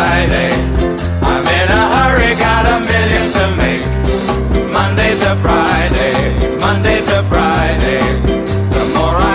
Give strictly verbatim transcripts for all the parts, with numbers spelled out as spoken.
Friday. I'm in a hurry, got a million to make. Monday to Friday, Monday to Friday. The more I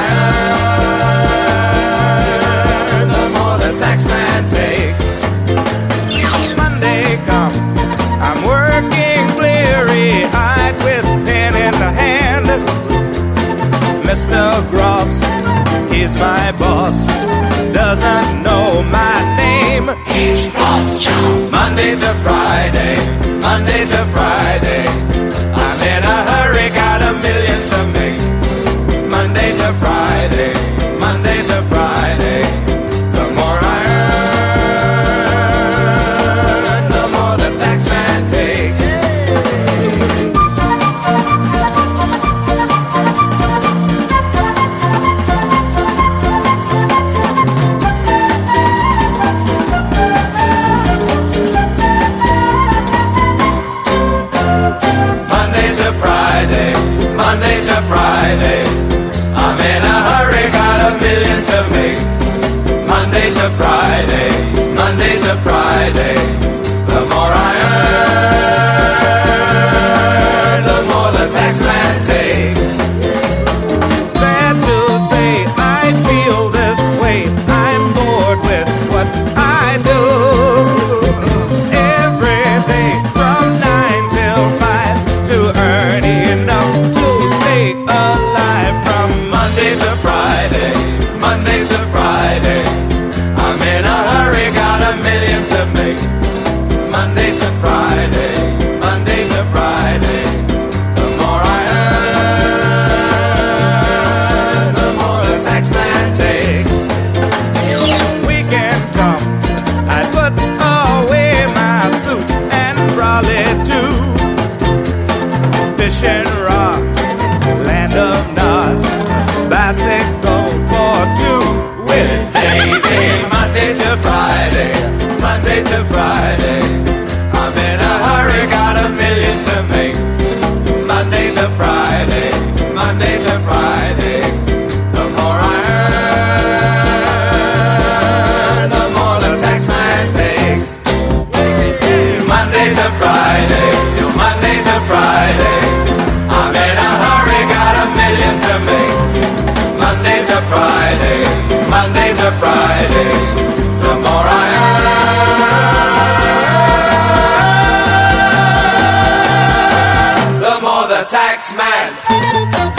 earn, the more the tax man takes. Monday comes, I'm working bleary-eyed with pen in the hand. Mister Gross, he's my boss, doesn't know my name. He's Rothschild. Monday to Friday, Monday to Friday. I'm in a hurry, got a million to make. Monday to Friday, Monday to Friday. The more I earn, the more the tax man takes. Monday to Friday, I'm in a hurry, got a million to make. Monday to Friday, Monday to Friday. The more I earn, the more the tax man takes. Sad to say, I feel this way. I'm bored with what I do. Every day from nine till five to earn enough to stay alive. From Monday to Friday, Monday to Friday. I'm in a hurry, got a million to make. Monday to Friday, Monday to Friday. The more I earn, the more the tax man takes. Weekend comes, I put away my suit and brolly too. Fishing rod, land of Nod, bicycle for two. With Daisy, Monday to Friday, Monday to Friday. I'm in a hurry, got a million to make. Monday to Friday, Monday to Friday. The more I earn, the more the tax man takes. Monday to Friday, Monday to Friday. I'm in a hurry, got a million to make. Monday to Friday, Monday to Friday. The more I earn, the more the tax man